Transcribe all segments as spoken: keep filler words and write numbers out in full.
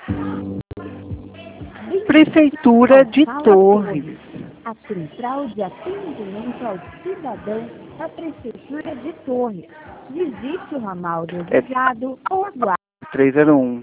Prefeitura de Torres. A Central de Atendimento ao Cidadão da Prefeitura de Torres. Visite o ramal desejado ou aguarde. três zero um.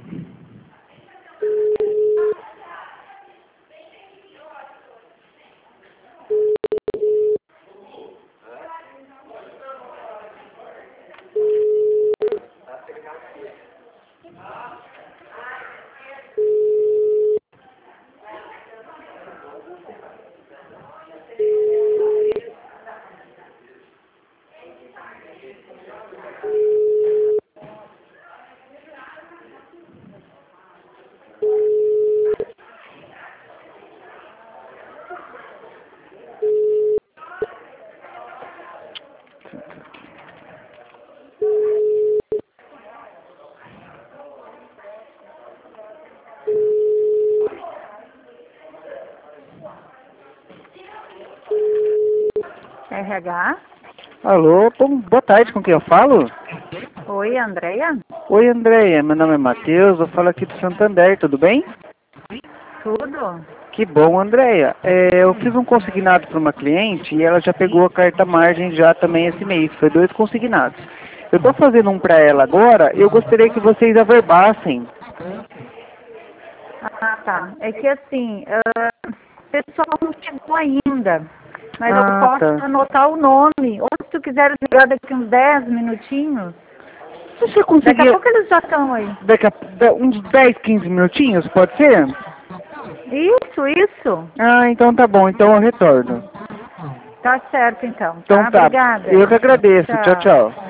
R H? Alô, bom, boa tarde, com quem eu falo? Oi, Andréia? Oi, Andréia, meu nome é Matheus, eu falo aqui do Santander, tudo bem? Tudo? Que bom, Andréia. É, eu fiz um consignado para uma cliente e ela já pegou a carta margem já também esse mês, foi dois consignados. Eu estou fazendo um para ela agora, eu gostaria que vocês averbassem. Ah, tá. É que assim, uh, o pessoal não chegou ainda, mas eu Ah, posso tá. anotar o nome. Ou se tu quiser ligar daqui uns dez minutinhos, Se você daqui a conseguir, pouco eles já estão aí. daqui a da- uns dez, quinze minutinhos, pode ser? Isso, isso. Ah, então tá bom, então eu retorno. Tá certo então, Então tá? tá, Obrigada. eu que agradeço, tchau, Tchau. tchau.